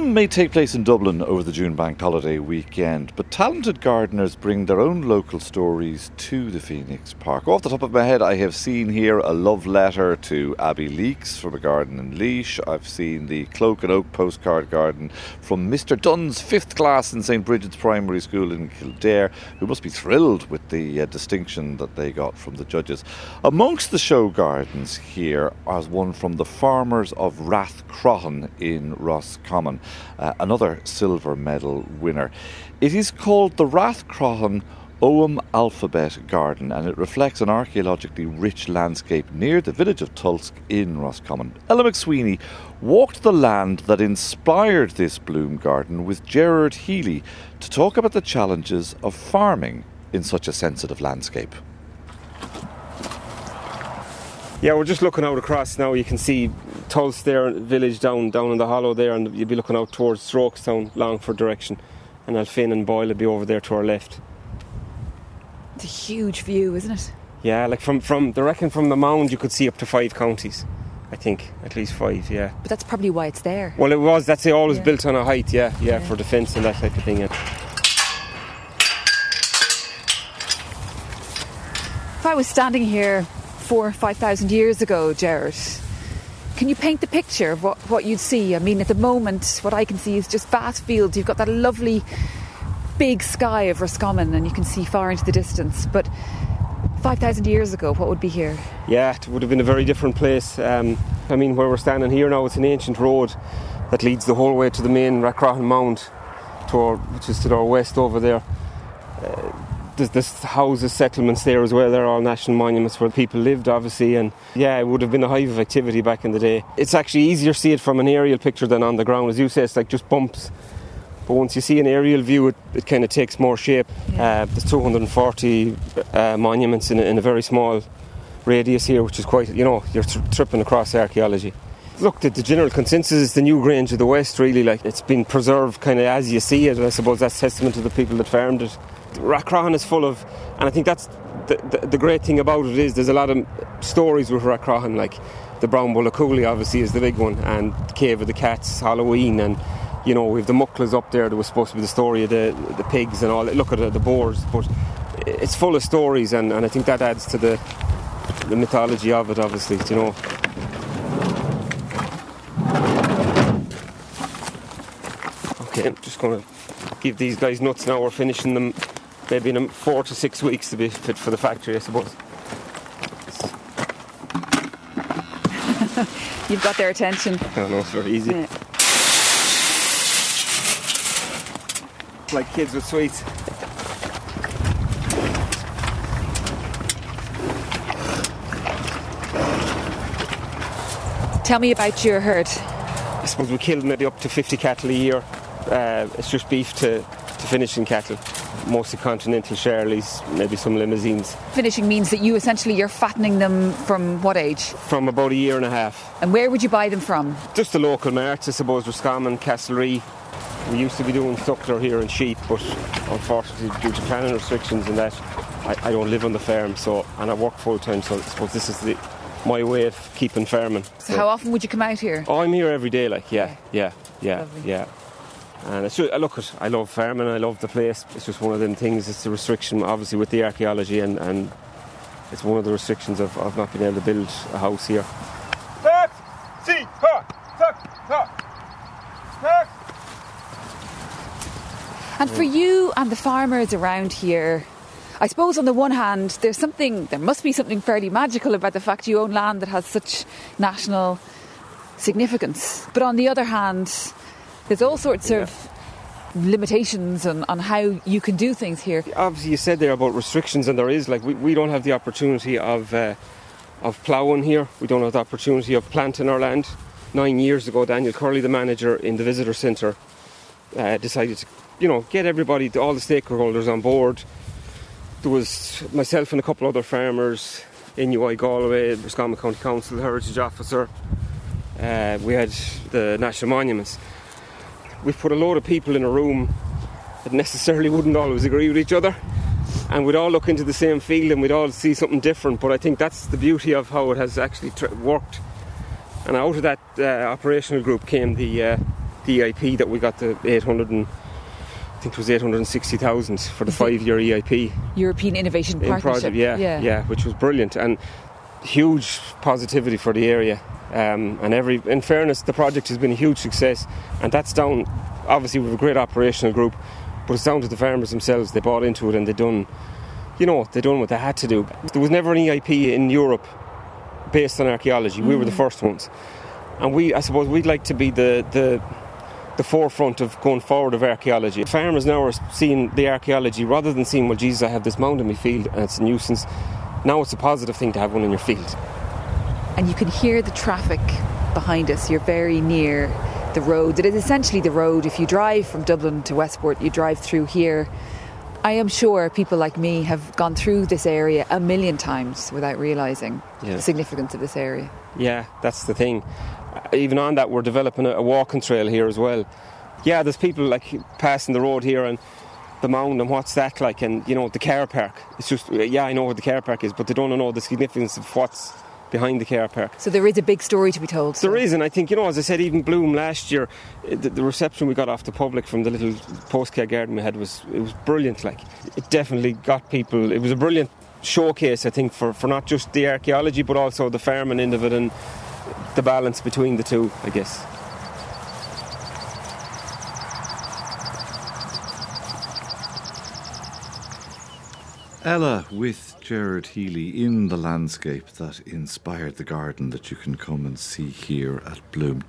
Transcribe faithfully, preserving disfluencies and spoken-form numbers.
Roscommon may take place in Dublin over the June bank holiday weekend, but talented gardeners bring their own local stories to the Phoenix Park. Off the top of my head, I have seen here a love letter to Abby Leakes from a garden in Laois. I've seen the Cloak and Oak postcard garden from Mister Dunn's fifth class in Saint Bridget's Primary School in Kildare, who must be thrilled with the uh, distinction that they got from the judges. Amongst the show gardens here is one from the Farmers of Rathcroghan in Roscommon, uh, another silver medal winner. It is called the Rathcroghan Ogham Alphabet Garden, and it reflects an archaeologically rich landscape near the village of Tulsk in Roscommon. Ella McSweeney walked the land that inspired this bloom garden with Gerard Healy to talk about the challenges of farming in such a sensitive landscape. Yeah, we're just looking out across now. You can see Tulsk there, village down down in the hollow there, and you'll be looking out towards Strokestown, Longford direction, and Alfin and Boyle will be over there to our left. It's a huge view, isn't it? Yeah, like from, from they reckon from the mound you could see up to five counties. I think, at least five, yeah. But that's probably why it's there. Well, it was, that's it, always yeah. built on a height, yeah, yeah, yeah. for defence and that type of thing, yeah. If I was standing here four or five thousand years ago, Gerard, can you paint the picture of what, what you'd see? I mean, at the moment, what I can see is just vast fields. You've got that lovely big sky of Roscommon and you can see far into the distance. But five thousand years ago, what would be here? Yeah, it would have been a very different place. Um, I mean, where we're standing here now, it's an ancient road that leads the whole way to the main Rathcroghan Mound, to our, which is to our west over there. Uh, There's, there's houses, settlements there as well. They're all national monuments where people lived, obviously, and yeah, it would have been a hive of activity back in the day. It's actually easier to see it from an aerial picture than on the ground. As you say, it's like just bumps. But once you see an aerial view, it, it kind of takes more shape. Yeah. Uh, there's two hundred forty uh, monuments in a, in a very small radius here, which is quite, you know, you're tri- tripping across archaeology. Look, the, the general consensus is the New Grange of the West, really. Like, it's been preserved kind of as you see it. I suppose that's testament to the people that farmed it. Rathcroghan is full of, and I think that's the, the, the great thing about it is there's a lot of stories with Rathcroghan, like the Brown Bull of Cooley obviously is the big one, and the Cave of the Cats, Halloween, and you know we've the Mucklas up there that was supposed to be the story of the the pigs and all. Look at the, the boars, but it's full of stories, and, and I think that adds to the the mythology of it, obviously, you know. Okay, I'm just going to give these guys nuts now. We're finishing them maybe in four to six weeks to be fit for the factory, I suppose. You've got their attention. I know, it's very easy. Yeah. Like kids with sweets. Tell me about your herd. I suppose we kill maybe up to fifty cattle a year. Uh, it's just beef to, to finishing cattle. Mostly continental Shirleys, maybe some limousines. Finishing means that you essentially, you're fattening them from what age? From about a year and a half. And where would you buy them from? Just the local marts, I suppose, Roscommon, Castlerea. We used to be doing suckler here in sheep, but unfortunately due to planning restrictions and that, I, I don't live on the farm, so and I work full time, so I suppose this is the, my way of keeping farming. So, so how often would you come out here? Oh, I'm here every day, like, yeah, okay. yeah, yeah, Lovely. yeah. And it's just, I look at, I love farming, I love the place. It's just one of them things. It's the restriction, obviously, with the archaeology, and, and it's one of the restrictions of, of not being able to build a house here. And for you and the farmers around here, I suppose on the one hand, there's something, there must be something fairly magical about the fact you own land that has such national significance. But on the other hand, there's all sorts yeah. of limitations on, on how you can do things here. Obviously, you said there about restrictions, and there is. Like we, we don't have the opportunity of uh, of ploughing here. We don't have the opportunity of planting our land. Nine years ago, Daniel Curley, the manager in the visitor centre, uh, decided to, you know, get everybody, all the stakeholders on board. There was myself and a couple other farmers, N U I Galway, Roscommon County Council, Heritage Officer. Uh, we had the National Monuments. We put a load of people in a room that necessarily wouldn't always agree with each other, and we'd all look into the same field and we'd all see something different. But I think that's the beauty of how it has actually tr- worked. And out of that uh, operational group came the uh, the E I P that we got the eight hundred and I think it was eight hundred sixty thousand for the five-year E I P. European Innovation in Partnership. Project, yeah, yeah, yeah, which was brilliant and huge positivity for the area. Um, and every, in fairness, the project has been a huge success, and that's down. Obviously, we have a great operational group, but it's down to the farmers themselves. They bought into it and they done, you know, they done what they had to do. There was never an E I P in Europe based on archaeology. Mm. We were the first ones, and we, I suppose, we'd like to be the the. the forefront of going forward of archaeology. Farmers now are seeing the archaeology rather than seeing, well, Jesus, I have this mound in my field and it's a nuisance. Now it's a positive thing to have one in your field. And you can hear the traffic behind us. You're very near the road. It is essentially the road. If you drive from Dublin to Westport, you drive through here. I am sure people like me have gone through this area a million times without realising yeah. the significance of this area. Yeah, that's the thing. Even on that, we're developing a walking trail here as well. Yeah, there's people like passing the road here and the mound and what's that like, and you know, the car park. It's just, yeah, I know what the car park is, but they don't know the significance of what's behind the car park. So there is a big story to be told. There so. is, and I think, you know, as I said, even Bloom last year, the, the reception we got off the public from the little postcard garden we had was, it was brilliant. Like, it definitely got people, it was a brilliant showcase, I think, for, for not just the archaeology, but also the farming end of it and the balance between the two, I guess. Ella with Gerard Healy in the landscape that inspired the garden that you can come and see here at Bloom.